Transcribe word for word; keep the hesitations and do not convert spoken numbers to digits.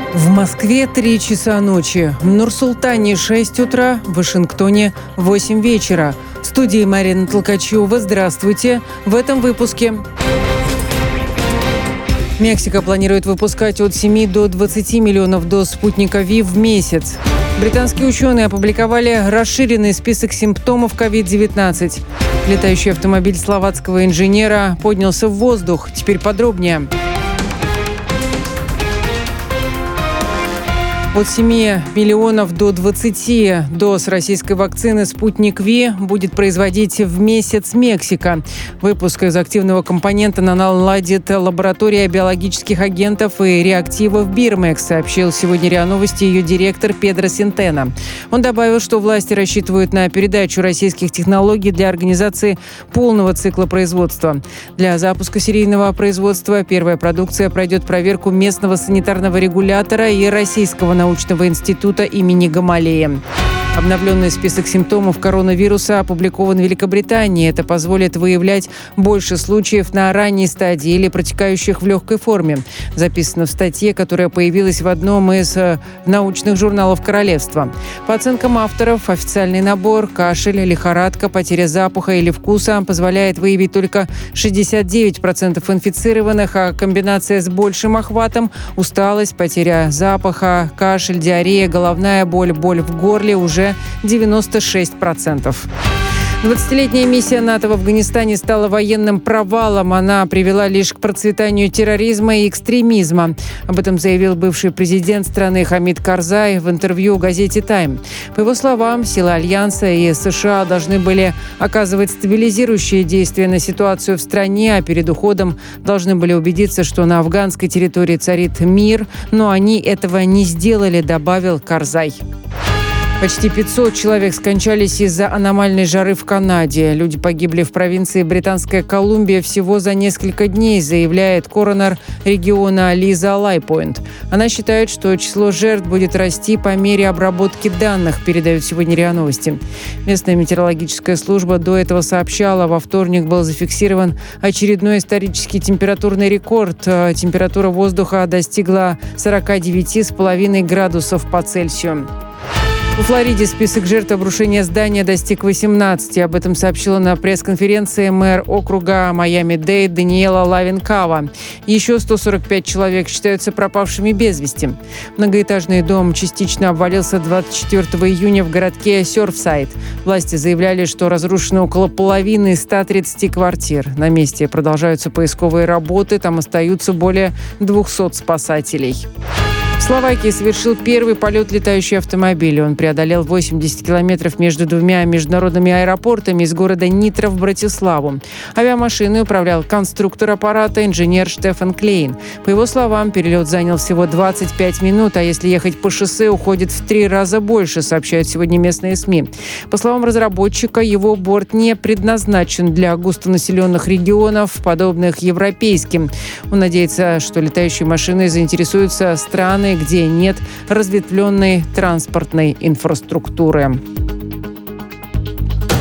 В Москве три часа ночи, в Нур-Султане шесть утра, в Вашингтоне восемь вечера. В студии Марина Толкачева. Здравствуйте. В этом выпуске. Мексика планирует выпускать от семи до двадцати миллионов доз спутника Ви в месяц. Британские ученые опубликовали расширенный список симптомов ковид девятнадцать. Летающий автомобиль словацкого инженера поднялся в воздух. Теперь подробнее. От семи миллионов до двадцати доз российской вакцины «Спутник Ви» будет производить в месяц Мексика. Выпуск из активного компонента наладит лаборатория биологических агентов и реактивов «Бирмекс», сообщил сегодня РИА Новости ее директор Педро Сентена. Он добавил, что власти рассчитывают на передачу российских технологий для организации полного цикла производства. Для запуска серийного производства первая продукция пройдет проверку местного санитарного регулятора и российского научного института имени Гамалея. Обновленный список симптомов коронавируса опубликован в Великобритании. Это позволит выявлять больше случаев на ранней стадии или протекающих в легкой форме. Записано в статье, которая появилась в одном из научных журналов королевства. По оценкам авторов, официальный набор кашель, лихорадка, потеря запаха или вкуса позволяет выявить только шестьдесят девять процентов инфицированных, а комбинация с большим охватом – усталость, потеря запаха, кашель, диарея, головная боль, боль в горле – уже девяносто шесть процентов. двадцатилетняя миссия НАТО в Афганистане стала военным провалом. Она привела лишь к процветанию терроризма и экстремизма. Об этом заявил бывший президент страны Хамид Карзай в интервью газете «Тайм». По его словам, силы Альянса и США должны были оказывать стабилизирующие действия на ситуацию в стране, а перед уходом должны были убедиться, что на афганской территории царит мир, но они этого не сделали, добавил Карзай. Почти пятьсот человек скончались из-за аномальной жары в Канаде. Люди погибли в провинции Британская Колумбия всего за несколько дней, заявляет коронер региона Лиза Лайпойнт. Она считает, что число жертв будет расти по мере обработки данных, передают сегодня РИА Новости. Местная метеорологическая служба до этого сообщала, во вторник был зафиксирован очередной исторический температурный рекорд. Температура воздуха достигла сорок девять целых пять десятых градусов по Цельсию. В Флориде список жертв обрушения здания достиг восемнадцати. Об этом сообщила на пресс-конференции мэр округа Майами-Дейд Даниэла Лавинкава. Еще сто сорок пять человек считаются пропавшими без вести. Многоэтажный дом частично обвалился двадцать четвёртого июня в городке Сёрфсайд. Власти заявляли, что разрушено около половины из ста тридцати квартир. На месте продолжаются поисковые работы. Там остаются более двухсот спасателей. В Словакии совершил первый полет летающий автомобиль. Он преодолел восемьдесят километров между двумя международными аэропортами из города Нитра в Братиславу. Авиамашиной управлял конструктор аппарата, инженер Штефан Клейн. По его словам, перелет занял всего двадцать пять минут, а если ехать по шоссе, уходит в три раза больше, сообщают сегодня местные СМИ. По словам разработчика, его борт не предназначен для густонаселенных регионов, подобных европейским. Он надеется, что летающей машиной заинтересуются страны, где нет разветвленной транспортной инфраструктуры.